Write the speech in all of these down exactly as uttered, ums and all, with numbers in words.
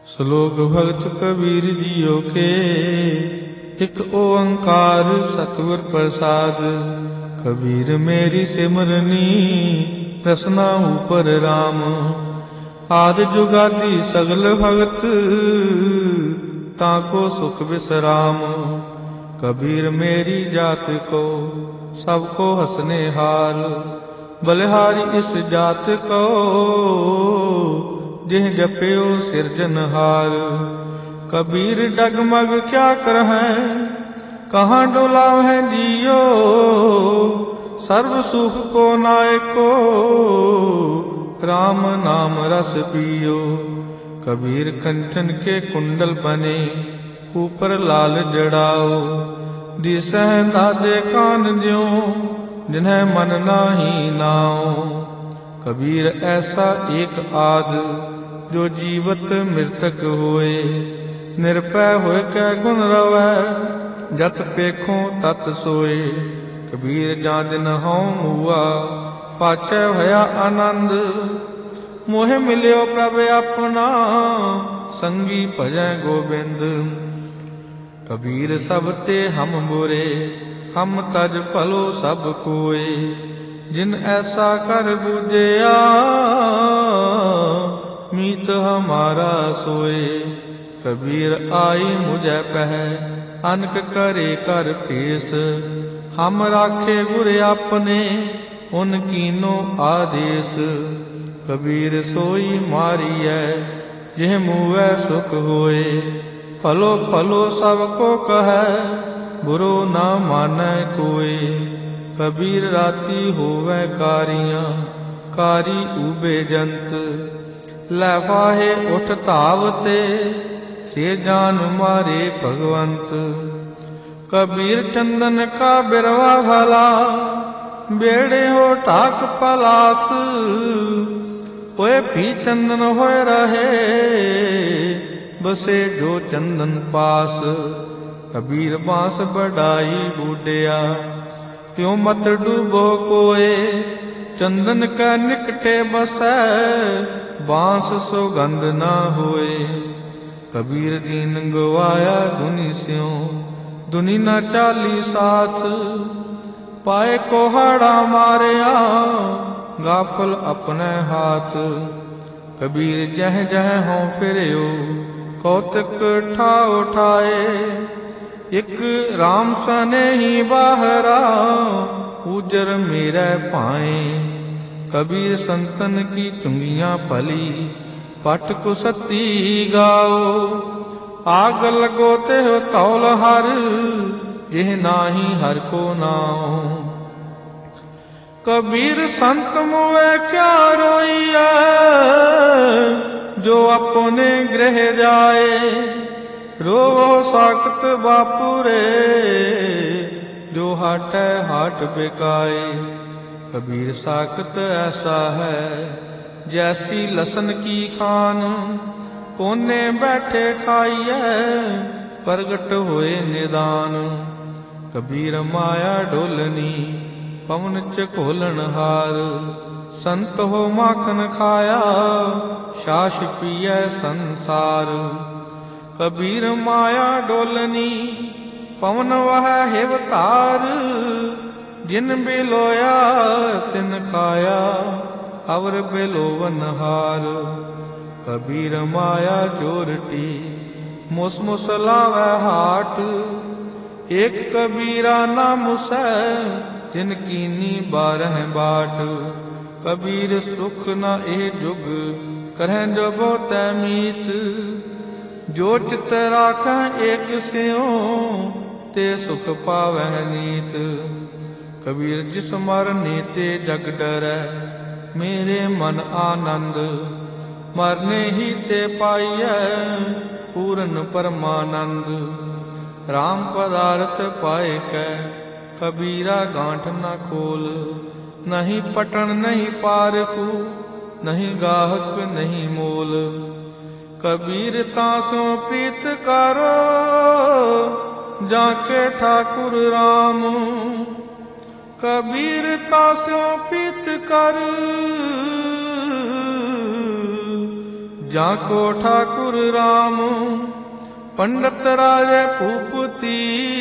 श्लोक भगत कबीर जियो के। एक ओंकार सतगुर प्रसाद। कबीर मेरी सिमरनी रसना ऊपर राम। आदि जुगादि सगल भगत ताको सुख विश्राम। कबीर मेरी जात को सबको हंसने हाल। बलिहारी इस जात को जिह जप्यो सिरजनहार। कबीर डगमग क्या करहैं कहाँ डोलाव है जियो। सर्व सुख को नायको राम नाम रस पियो। कबीर कंचन के कुंडल बने ऊपर लाल जड़ाओ। दिसह दादे कान ज्यों जिन्हें मन नाही नाओ। कबीर ऐसा एक आद जो जीवत मृतक होए। निरपै होए कै गुण रवै जत पेखों तत सोए। कबीर जा दिन हऊँ मुआ पाछै भया आनंद। मोह मिलियो प्रभ अपना संगी भजै गोबिंद। कबीर सब ते हम बुरे हम तज भलो सब कोय। जिन ऐसा कर बूझिया मीत हमारा सोए। कबीर आई मुझे पह अनक करे कर पेश। हम राखे गुर अपने उन कीनो आदेश। कबीर सोई मारिय जिह मुवै सुख होए। फलो फलो सबको कहे बुरो ना मानै कोय। कबीर राती होवै कारियां कारी उबे जंत। लै फाहे उठ धावते से जान मारे भगवंत। कबीर चंदन का बिरवा भला बेड़े हो ठाक पलास। होए भी चंदन होए रहे बसे जो चंदन पास। कबीर बांस बढ़ाई बूढ़िया क्यों मत डूबो कोय। चंदन का निकटे बसै बांस सुगंध ना होए। कबीर दीन गवाया दुनि स्यों दुनि न चाली साथ। पाए कोहाड़ा मारिया गाफल अपने हाथ। कबीर जह जह हों फिरयो कौतक ठा उठाए। एक राम सने ही बाहरा उजर मेरे पाए। कबीर संतन की चुंगियां पली पट कुसती गाओ। आग लगो ते हो तौल हर जिह नाही हर को नाओ। कबीर संत मुए क्या रोइया जो अपने गृह जाए। रोवो साकत बापुरे जो हाटै हाट बिकाए। कबीर साकत ऐसा है जैसी लसन की खान। कोने बैठे खाइए प्रगट होए निदान। कबीर माया डोलनी पवन च घोलन हार। संत हो माखन खाया छाछ पिए संसार। कबीर माया डोलनी पवन वह हिव तार। जिन बिलोया तिन खाया अवर बिलोवन हार। कबीर माया जोरटी मुस मुस लावै हाट। एक कबीरा ना मुसै जिन कीनी बारह बाट। कबीर सुख ना ए जुग करह जो बहुतै मीत। जो चित राखै एक स्यों ते सुख पावह नीत। कबीर जिस मरने ते जग डरै मेरे मन आनंद। मरने ही ते पाइयै पूरन परमानंद। राम पदार्थ पाए कै कबीरा गांठ न खोल। नहीं पटन नहीं पारखू नहीं गाहक नहीं मोल। कबीर तासों प्रीत करो जाके ठाकुर राम। कबीर तासों प्रीत कर जाको ठाकुर राम पंडित राजे भूपति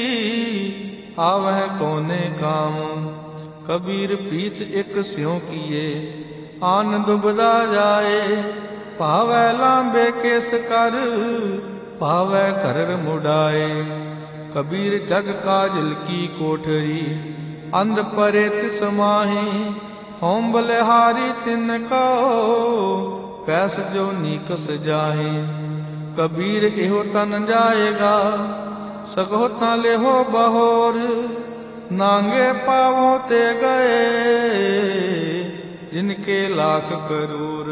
आवह कोने काम। कबीर प्रीत एक स्यों किए आन दुबदा जाए, भावै लांबे केस कर भावै कर मुड़ाए। कबीर जग काजल की कोठरी अंध परे तिस माही, होम बलिहारी तिन को पैस जो नीकस जाहे। कबीर एहो तन जाएगा सगो ता लेहो बहोर, नांगे पावों ते गए जिनके लाख करोड़।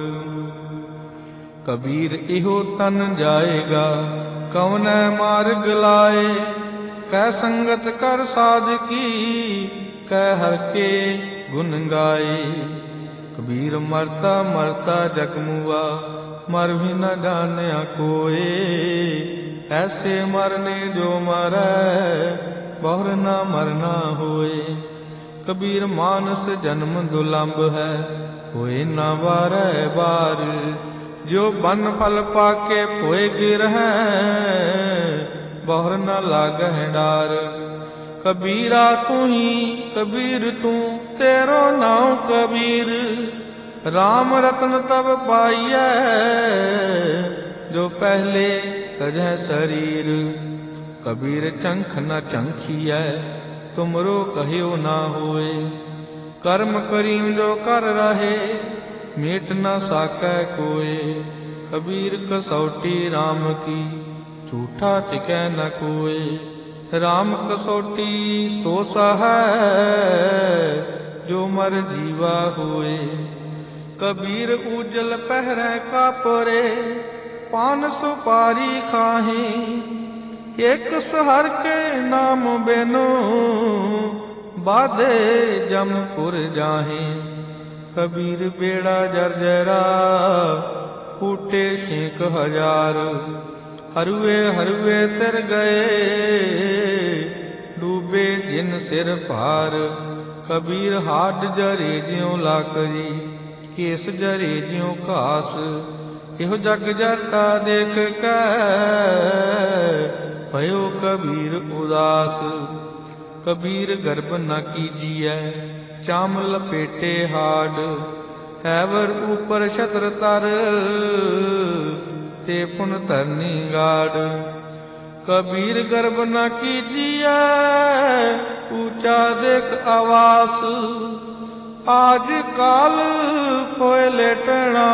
कबीर एहो तन जाएगा कौन मार्ग लाए, कै संगत कर साधकी कै हर के गुण गाए। कबीर मरता मरता जगमुआ मर भी न जानिया कोई, ऐसे मरने जो मरै बहुर न मरना होए। कबीर मानस जन्म दुलंभ है होए न बारै बार, जो बन फल पाके पोए गिर है बहुर न लागह डार। कबीरा तू ही कबीर तू तेरो नाम कबीर, राम रत्न तब पाइयै जो पहले तजह शरीर। कबीर चंख न चंखियै तुमरो कहियो ना होए, कर्म करीम जो कर रहे मीट न साकै कोय। कबीर कसौटी राम की झूठा टिकै न कोय, राम कसौटी सो सहाय जो मर जीवा होए। कबीर उजल पहरै का पोरे पान सुपारी खाहे, एक सहर के नाम बेनो बाधे जमपुर जाहे। कबीर बेड़ा जर्जरा फूटे शेख हजार, हरुए हरुए तर गए डूबे जिन सिर पार। कबीर हाड जरे ज्यों लाकरी केस जरे ज्यों घास, इहो जग जरता देख कै भयो कबीर उदास। कबीर गर्भ न कीजिए चाम लपेटे हाड, हैवर ऊपर छत्र तर ते पुन धरनी गाड़। कबीर गर्भ न कीजिए ऊंचा देख आवास, आज काल कोय लेटना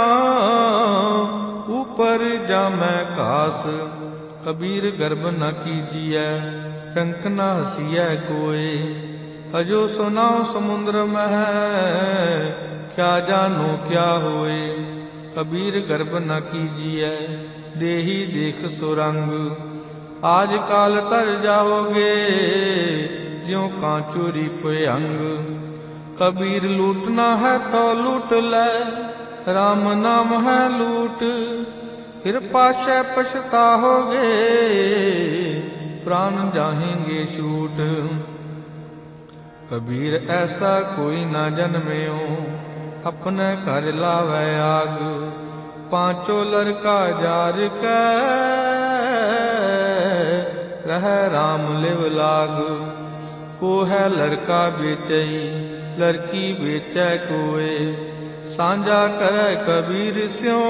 ऊपर जामै कास। कबीर गर्भ न कीजिए टंक न हसिए कोय, अजो सुनाओ समुद्र मह क्या जानो क्या होए। कबीर गर्भ न कीजिए देही देख सुरंग, आज काल तर जाओगे ज्यों कांचुरी पयंग। कबीर लूटना है तो लूट ले राम नाम है लूट, फिर पाशे पछताओगे प्राण जाहेंगे छूट। कबीर ऐसा कोई ना जन्म्यो अपने घर लावे आग, पांचों लड़का जार कै रह राम लिव लाग। को है लड़का बेचई लड़की बेचै कोय, सांझा करे कबीर स्यों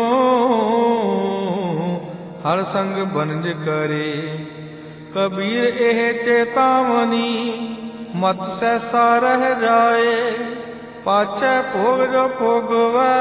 हर संग बनज करे। कबीर एह चेतावनी मत सहसा रह जाए, पाछे भोग जो भोगवै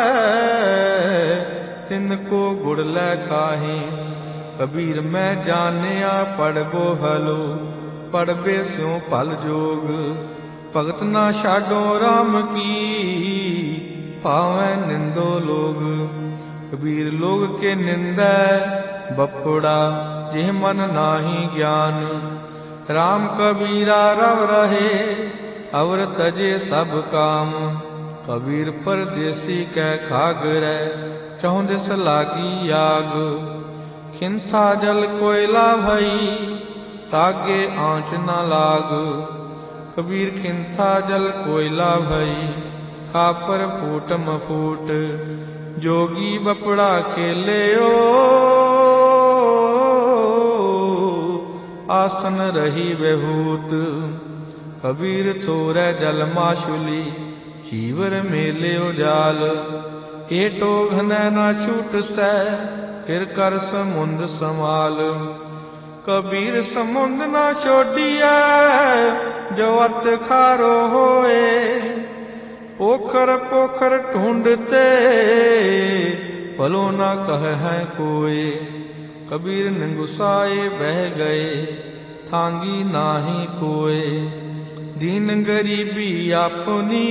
तिनको गुड़ लै खाही। कबीर मैं जानिया पढ़बो भलो पढ़बे स्यों भल जोग, भगत ना छाडो राम की पावै निंदो लोग। कबीर लोग के निंदै बपुड़ा जिह मन नाही ज्ञान, राम कबीरा रव रहे अवर तजे सब काम। कबीर परदेसी कै खागरै चौंदिस लागी आग, खिंथा जल कोयला भई तागे आँच न लाग। कबीर खिंथा जल कोयला भई खापर फूट मफूट, जोगी बपड़ा खेलियो आसन रही विभूत। कबीर थोरै जल माशुली चीवर मेलियो जाल। एटो घन न छूट सै फिर कर समुंद समाल। कबीर समुंद न छोड़िया जो अत खारो होए। पोखर पोखर ढूंढते भलो न कह है कोई। कबीर निगुसाए बह गए थांगी नाही कोय। दीन गरीबी अपनी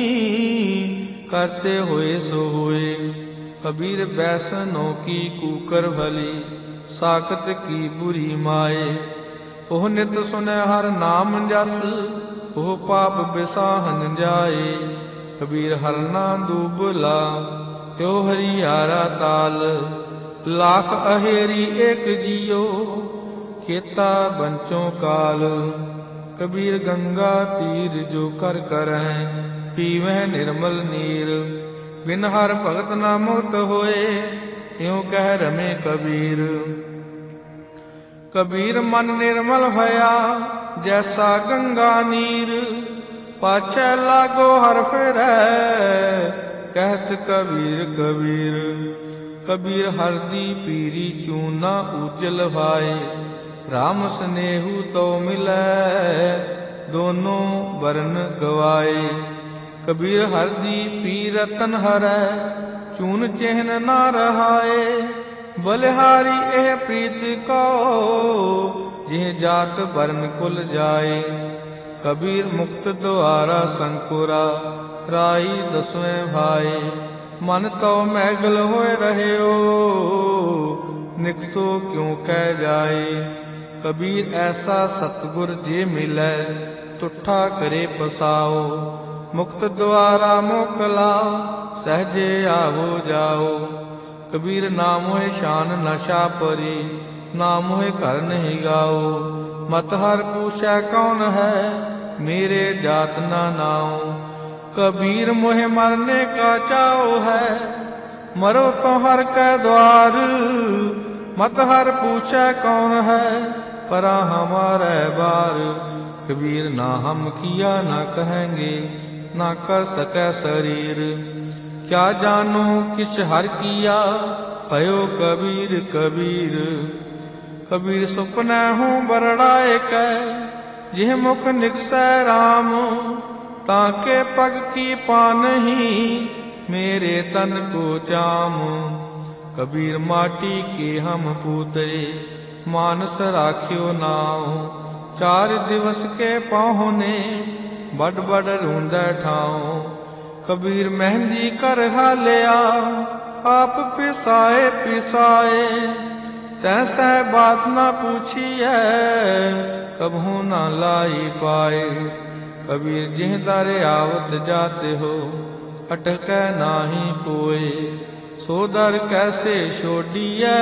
करते हुए सो हुए। कबीर बैसनों की कूकर भली साकत की बुरी माए। ओह नित सुने हर नाम जस ओह पाप बिसाहन जाए। कबीर हर नाम दूबला यो हरियारा ताल। लाख अहेरी एक जियो केता बंचों काल। कबीर गंगा तीर जो कर करह पीवह निर्मल नीर। बिन हर भगत न मुक्त होए यूं कह रमे कबीर। कबीर मन निर्मल भया जैसा गंगा नीर। पाछै लागो हर फिरै कहत कबीर कबीर। कबीर हरदी पीरी चूना उजल भाए। राम स्नेहु तो मिलै दोनों बरन गवाए। कबीर हरदी पी रतन हरै चून चिन्ह ना रहाए। बलिहारी एह प्रीत को जिह जात बरन कुल जाए। कबीर मुक्त द्वारा संकुरा राई दसवें भाए। मन तो मैगल होए रहियो निकसो क्यों कह जाए। कबीर ऐसा सतगुर जे मिलै तुठा करे पसाओ। मुक्त द्वारा मोकला सहजे आवो जाओ। कबीर ना मोहे शान नशा परी ना मोहे घर नहीं गाओ। मत हर पूछै कौन है मेरे जात ना नाओ। कबीर मोहे मरने का चाओ है मरो तो हर कै द्वार। मत हर पूछै कौन है परा हमारे बार। कबीर ना हम किया ना कहेंगे ना कर सकै शरीर। क्या जानो किस हर किया भयो कबीर कबीर। कबीर सुपने हूँ बरड़ाए कै जिह मुख निकसै राम। ताके पग की पानही मेरे तन को चाम। कबीर माटी के हम पूतरे मानस राख्यो नाव। चार दिवस के पाहुने बड़ बड़ रूंदै ठाओ। कबीर मेहंदी कर हालिया आप पिसाए पिसाए। तैसै बात ना पूछिए कबहू ना लाई पाए। कबीर जिह दर आवत जाते हो अटकै नाही कोय। सो दर कैसे छोड़िए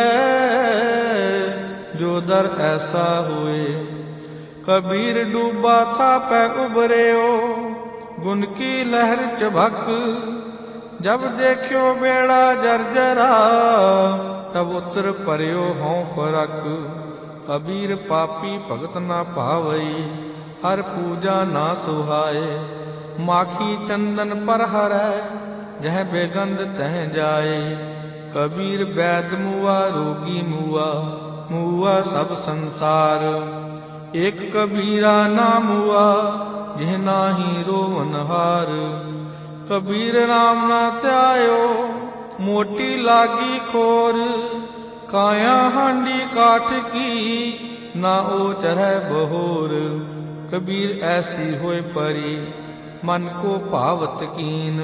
जो दर ऐसा हुए। कबीर डूबा था पै उबरियो गुन की लहर चबक। जब देखियो बेड़ा जर्जरा तब उतर परियो हों फरक। कबीर पापी भगत ना पावई हर पूजा ना सुहाए। माखी चंदन पर हरै जह बेगंध तह जाए। कबीर वैद मुआ रोगी मुआ मुआ सब संसार। एक कबीरा ना मुआ जिह नाही रोवन हार। कबीर राम ना त्यायो मोटी लागी खोर। काया हांडी काठ की ना ओ चढ़ै बहोर। कबीर ऐसी होए परी मन को पावत कीन।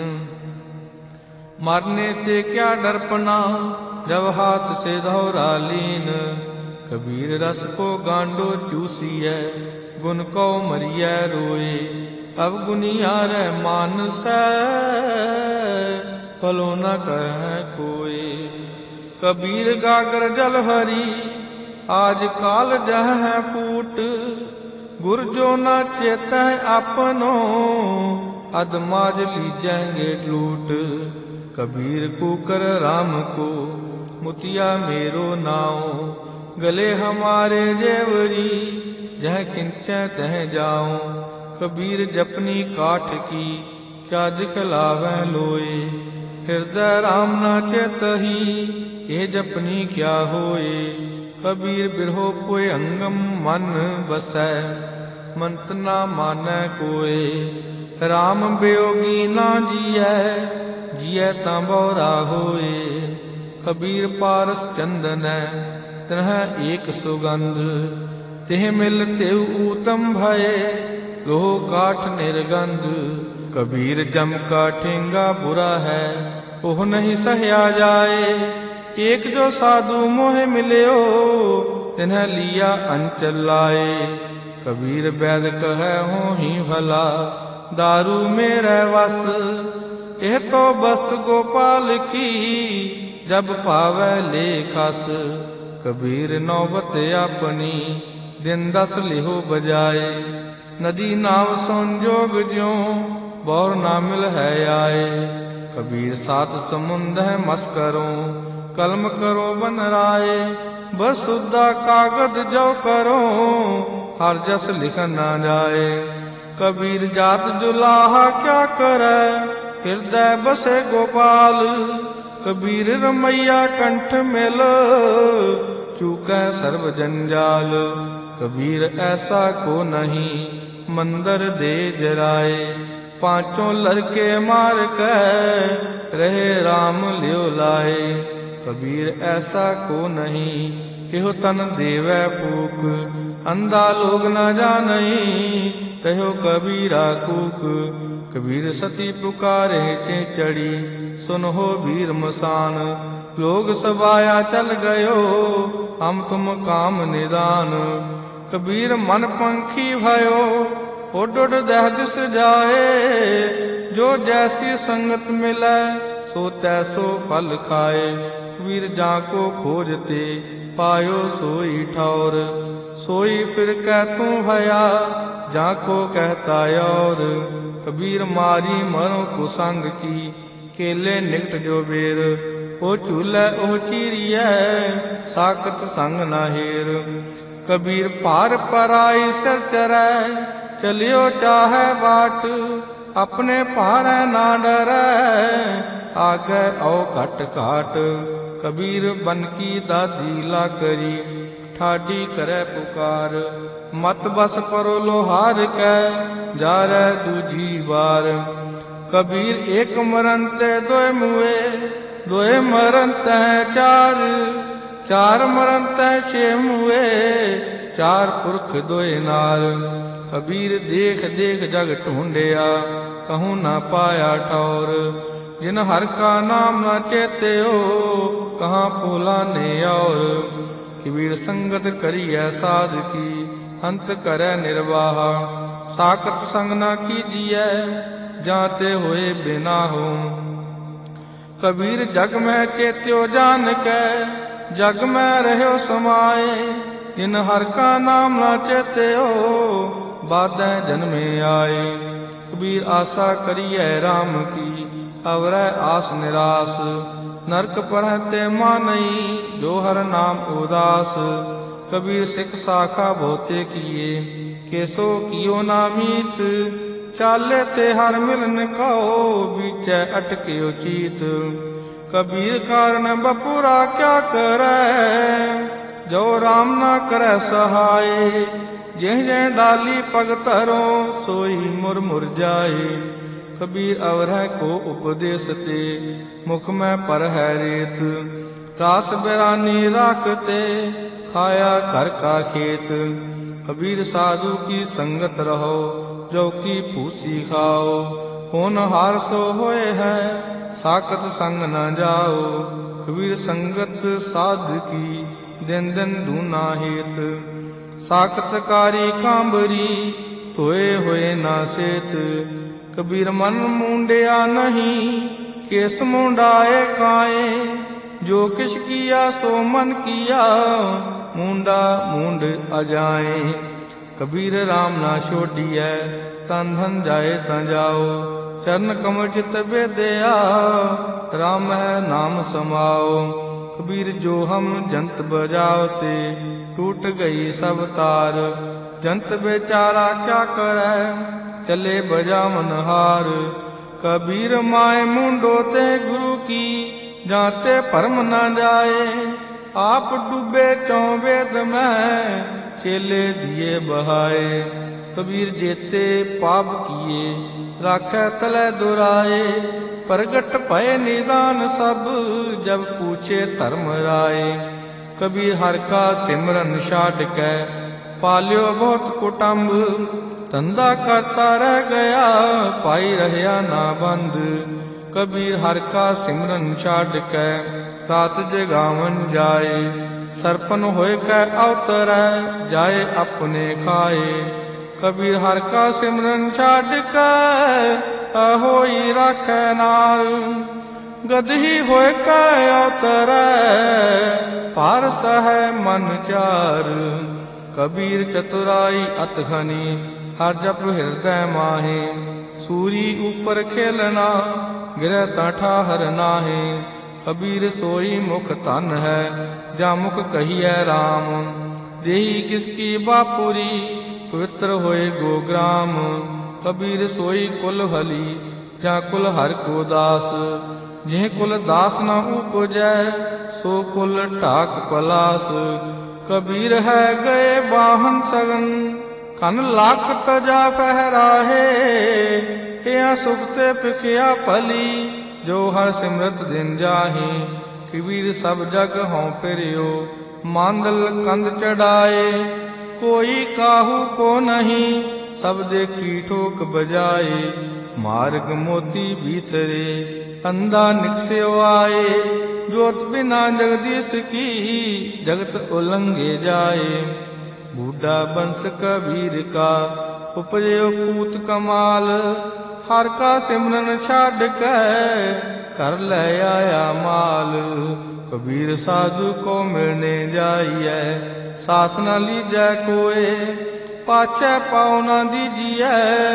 मरने ते क्या डरपना जब हाथ से धौरा लीन। कबीर रस को गांडो चूसिए गुन को मरिया रोए। अब गुनियारे मानसै फलो न कह कोई। कबीर गागर जल हरी आज काल जह है फूट। गुर जो न चेतै अपनो अदमाज लीजेंगे लूट। कबीर कूकर राम को मुतिया मेरो नाओ। गले हमारे जेवरी जह किंचै तह जाओ। कबीर जपनी काठ की क्या दिखलावै लोए। हृदय राम न चेतही ये जपनी क्या होए। कबीर बिरहो पोए अंगम मन बसै मंत ना मानै कोए। राम वियोगी ना जियै जियै तां बौरा होए। कबीर पारस चंदन तनह एक सुगंध तिह मिल तेउ ऊतम भये लोह काठ निर्गंध। कबीर जम का ठेंगा बुरा है ओह नहीं सहया जाए। एक जो साधु मोह मिल्यो तिन्ह लिया अंचल लाए। कबीर बैद कह हो ही भला दारू मेरे वस। यह तो बस्त गोपाल की जब पावै ले खस। कबीर नौबत अपनी दिन दस लिहो बजाए। नदी नाव संजोग ज्यों बौर ना मिल है आए। कबीर सात समुंद है मस करो कलम करो बन राय। बसुदा कागज जो करो हर जस लिख ना जाए। कबीर जात जुलाहा क्या करे हृदय बसे गोपाल। कबीर रमैया कंठ मेल चूकै सर्व जंजाल। कबीर ऐसा को नहीं मंदर दे जराए। पांचों लड़के मार कर रहे राम लियो लाए। कबीर ऐसा को नहीं एहो तन देवै फूक। अंधा लोग न जानई कहो कबीरा कूक। कबीर सती पुकारे चे चढ़ी सुन हो वीर मसान। लोग सबाया चल गयो हम तुम काम निदान। कबीर मन पंखी भयो उड उड दहज जाए। जो जैसी संगत मिलै सो तैसो फल खाए। कबीर जाको खोजते पायो सोई ठौर। सोई फिर कह तू भया जाको कहता और। कबीर मारी मरो कुसंग की केले निकट जो बेर। ओ चूल्हे ओ चीरिय साकत संग ना हेर। कबीर पार पराई सिर चरै चलियो चाहे बाट। अपने पारै ना डरै आगे औ घट घाट। कबीर बन की दादी ला करी ठाडी करे पुकार। मत बस परो लोहार कै जा रै दूजी बार। कबीर एक मरन ते दोए मुए दोए मरन तै चार। चार मरन तै छे मुए चार पुरख दोए नार। कबीर देख देख जग ढूंढिया कहूँ ना पाया ठौर। जिन हर का नाम न चेत्यो कहाँ पोला ने और। कबीर संगत करिय साध की अंत करे निर्वाह। साकत संग न कीजिए जाते हुए बिना हो। कबीर जग में चेत्यो जान के जग में रहो समाए। इन हर का नाम न चेत्यो बादें जन्मे आए। कबीर आशा करिए राम की अवरै आस निराश। नरक परहते मानई जो हर नाम उदास। कबीर सिख शाखा बहुते किए केसो कियो नामीत। चाले ते हर मिलन कहो बीचे अटके उचित। कबीर कारण बपुरा क्या करे जो राम ना करे सहाय। जिह जिह डाली पग तरो सोई मुर मुर जाए। कबीर अवरह को उपदेश ते मुख में पर है रेत। रास बिरानी राखते खाया घर का खेत। कबीर साधु की संगत रहो जो की पूसी खाओ। होनहार सो होए है साकत संग न जाओ। कबीर संगत साध की दिन दिन दूना हेत। साकतकारी कांबरी तोए हुए ना सेत। कबीर मन मुंडिया नहीं केस मुंडाए काए। जो किस किया सो मन किया मुंडा मुंड अजाए। कबीर राम ना छोड़िए तन धन जाए तं जाओ। चरण कमल चित बेदया, राम है नाम समाओ। कबीर जो हम जंत बजावते, टूट गई सब तार। जंत बेचारा क्या करे, चले बजावन हार। कबीर माए मुंडोते गुरु की, जाते परम न जाए। आप डूबे चौं वेद में, चेले दिए बहाए। कबीर जेते पाप किए, राखै तलै दुराए। प्रगट भय निदान सब, जब पूछे धर्म राय। कबीर हर का सिमरन छाड़ कै, पालियो बहुत कुटुंब। धंधा करता रह गया, पाई रहया ना बंद। कबीर हर का सिमरन छाड़ कै, रात जगावन जाए। सरपन होए कै अवतरै, जाए अपने खाए। कबीर हर का सिमरन छाड़ कै, होई राखै नार। गदही होए कै अवतरै, पारस है मन चार। कबीर चतुराई अत घनी, हर जप हृदय माहे। सूरी ऊपर खेलना, गिरह ता ठाहर नाहे। कबीर सोई मुख धन है, जा मुख कहिए राम। देही किसकी बापुरी, पवित्र होए गोग्राम। कबीर सोई कुल भली, जा कुल हर को दास। जिह कुल दास न उपजै, सो कुल ढाक पलास। कबीर है गए बाहन सगन, कन लाख तजा फहराहे। या सुखते पिखिया पली, जो हर सिमरत दिन जाहे। कबीर सब जग हों फिरियो, मांदल कंद चढ़ाए। कोई काहू को नहीं, सब देखी ठोक बजाए। मार्ग मोती भीतरे, अंधा निकस्यो आए। जोत बिना जगदीश की, जगत उलंघे जाए। बूढ़ा बंस कबीर का, उपजयो पूत कमाल। हर का सिमरन छाड़ कै, कर ले आया माल। कबीर साधु को मिलने जाइए, साथ न लीजै कोय। पाछै पाओ न दीजिए,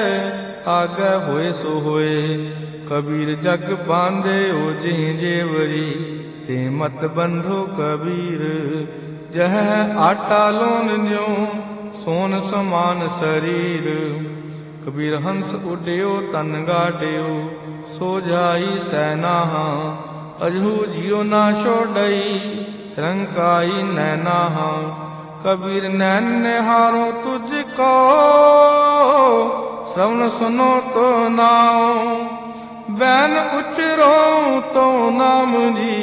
आगे होए सो होए। कबीर जग बांधे ओ जिह जेवरी, ते मत बंधो कबीर। जह आटा लोन न्यो, सोन समान शरीर। कबीर हंस उड्यो तन गाड्यो, सो जाई सैनाहा। अजहू जियो ना छोड़ई, रंकाई नैनाहा। कबीर नैन निहारो तुझको, श्रवण सुनो तो नाओ। बैन उचरो तो नाम जी,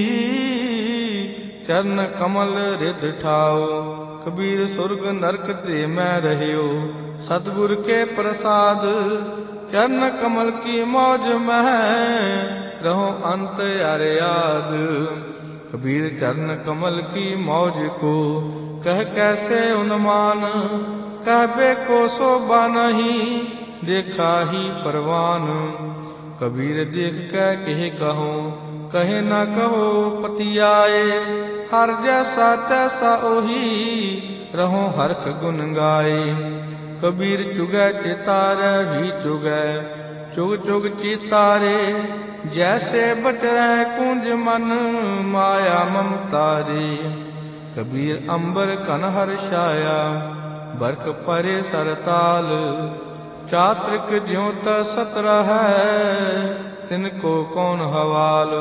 चरण कमल रिद ठाओ। कबीर सुरग नरक ते मैं रहियो, सतगुर के प्रसाद। चरण कमल की मौज में, रहो अंत याद। कबीर चरण कमल की मौज को, कह कैसे उन्मान। कहबे को शोभा नहीं, देखा ही परवान। कबीर देख कै कहे कहो, कहे न कहो पति आए। हर जैसा तैसा ओही, रहो हरख गुन गाए। कबीर चुगै चितारे भी चुगै, चुग चुग चितारे। जैसे बटरै कुंज मन, माया ममतारी। कबीर अंबर कन हर्षाया, बरख परे सरताल। चात्रिक ज्यों तरसत रहै, तिनको कौन हवाल।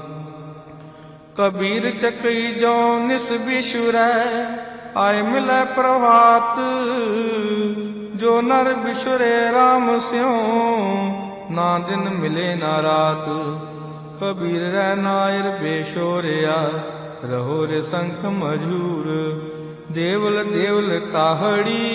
कबीर चकई जो निस बिछुरै, आय मिलै प्रभात। जो नर बिछुरे राम स्यों, ना दिन मिले ना रात। कबीर रै नायर बेशोरिया, रहो रे संख मजूर। देवल देवल ताहड़ी,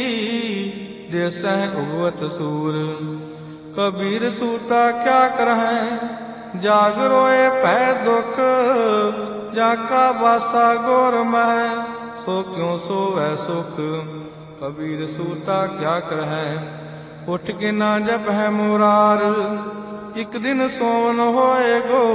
देसह उगवत सूर। कबीर सूता क्या करहै, जाग रोए पै दुख। जाका बासा गोर मह, सो क्यों सोवै सुख। कबीर सूता क्या करहै, उठ के ना जप है मुरार। एक दिन सोवन होए गो,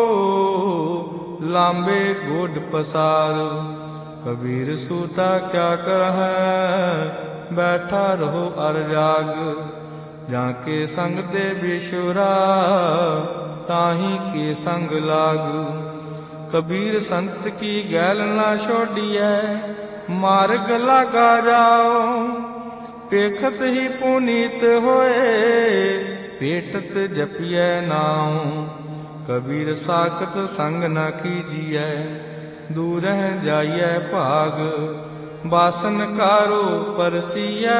लांबे गोड पसार। कबीर सूता क्या करहै, बैठा रहो अर जाग। जाके संग दे बिछुरा ताही के संग लागू। कबीर संत की गैल ना छोड़िए मार्ग लगा जाओ। पेखत ही पुनीत होए पेटत जपिए नाऊ। कबीर साखत संग न कीजिए दूर जाइए भाग। बासन कारो परसिए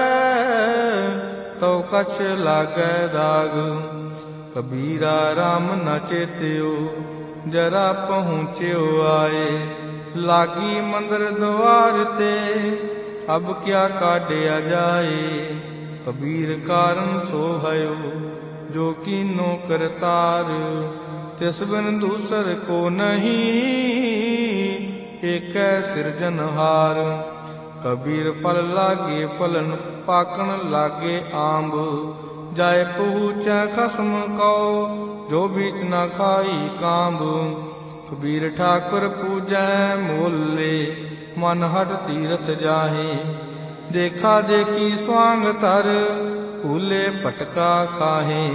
तो कछ लागे दाग। कबीरा राम न चेत्यो जरा पहुँच्यो आए। लागी मंदिर द्वार ते अब क्या काढ़िया जाए। कबीर कारण सो भयो जो कीनो करतार। तिस बिन दूसर को नहीं एक सिरजनहार। कबीर फल लागे फलन पाकन लागे आंब। जाय पहुँचे खसम कौ जो बीच न खाई कांब। कबीर ठाकुर पूजै मोले मन हट तीरथ जाहे। देखा देखी स्वांग तर फूले पटका खाहे।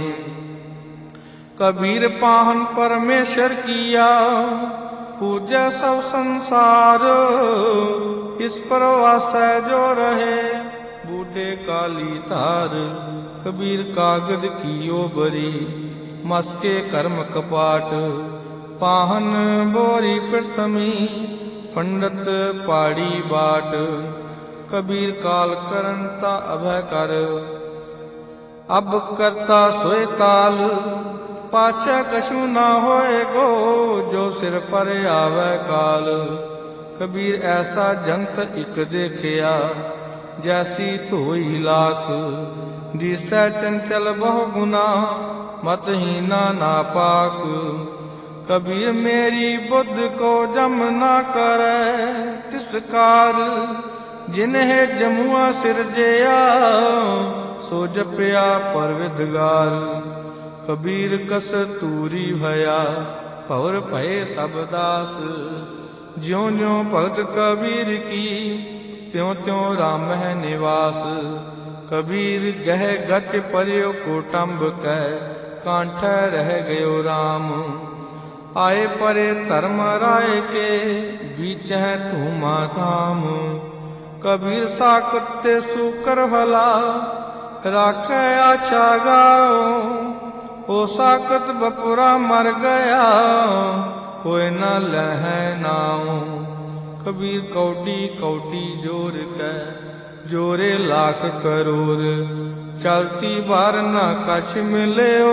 कबीर पाहन परमेश्वर किया पूजा सब संसार। इस पर वासै जो रहे बूढ़े काली तार। कबीर कागद कियो बरी मस्के कर्म कपाट। पाहन बोरी प्रथमी पंडित पाड़ी बाट। कबीर काल करनता अभय कर अब करता सोए ताल। पाछा कछु ना होए गो जो सिर पर आवे काल। कबीर ऐसा जंत इक देखिया जैसी धोई लाख। दिसै चंचल बहु गुना मतहीना नापाक। कबीर मेरी बुद्ध को जम ना करे तिसकार। जिन्हें जमुआ सिरजया सो जपया परविदगार। कबीर कस्तूरी भया भवर भये सब दास। ज्यों ज्यों भगत कबीर की त्यों त्यों राम है निवास। कबीर गह गच पर्यो कुटुंब कह कांठ रह गयो राम। आए परे धर्म राय के बीच है धूमा धाम। कबीर साकत ते सुकर भला राखे आछा गाओ। ओ साकत बपुरा मर गया कोई न लह नाओ। कबीर कौडी कौडी जोर कै जोरे लाख करोड़। चलती बार न कछ मिल्यो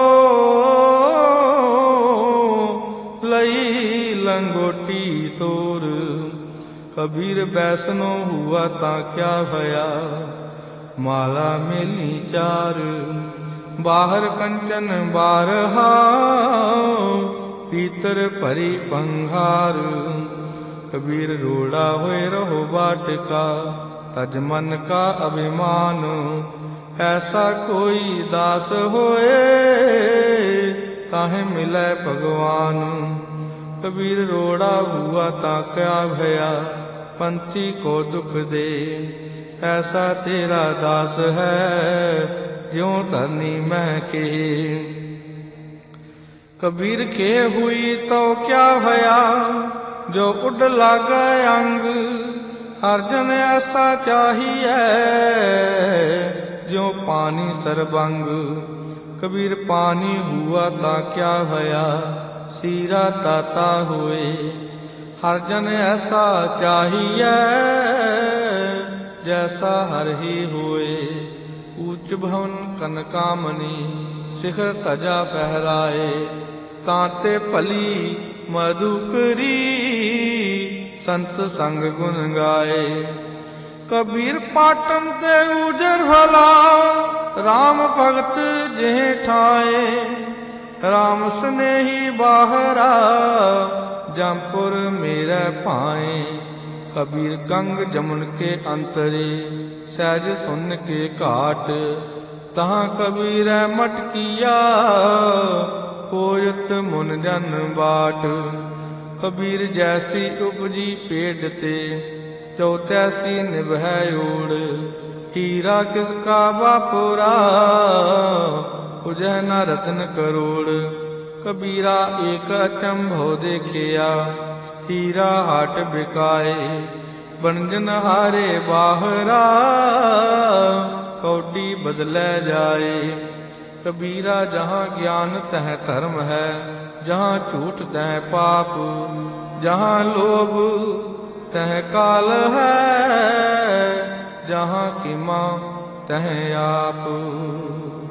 लई लंगोटी तोर। कबीर बैसनो हुआ ता क्या भया माला मिली चार। बाहर कंचन बारहा भीतर भरी पंघार। कबीर रोड़ा हुए रहो बाट का तज मन का अभिमान। ऐसा कोई दास होए ताहे मिले भगवान। कबीर रोड़ा हुआ ता क्या भया पंथी को दुख दे। ऐसा तेरा दास है ज्यों धरनी महके। कबीर के हुई तो क्या भया जो उड लागे अंग। हर जन ऐसा चाहिए जो पानी सरबंग। कबीर पानी हुआ ता क्या भया सीरा ताता हुए। हर जन ऐसा चाहिए जैसा हर ही हुए। ऊंच भवन कनकामनी शिखर तजा फहराए। तांते भली मधुकरी संत संग गुण गाए। कबीर पाटन ते उजर भला राम भगत जेह ठाए। राम स्नेही बाहरा जमपुर मेरे पाए। कबीर गंग जमुन के अंतरे सहज सुन के घाट। तहाँ कबीर मट किया खोजत मुन जन बाट। कबीर जैसी उपजी पेड़ ते तो तैसी निभै ओड़। हीरा किसका बापुरा, उजह न रत्न करोड़। कबीरा एक अचंभो देखिया, हीरा हाट बिकाए। बनजन हारे बाहरा, कौडी बदलै जाए। कबीरा जहाँ ज्ञान तह धर्म है, जहाँ झूठ तह पाप, जहाँ लोभ तह काल है, जहाँ खिमा तह आप।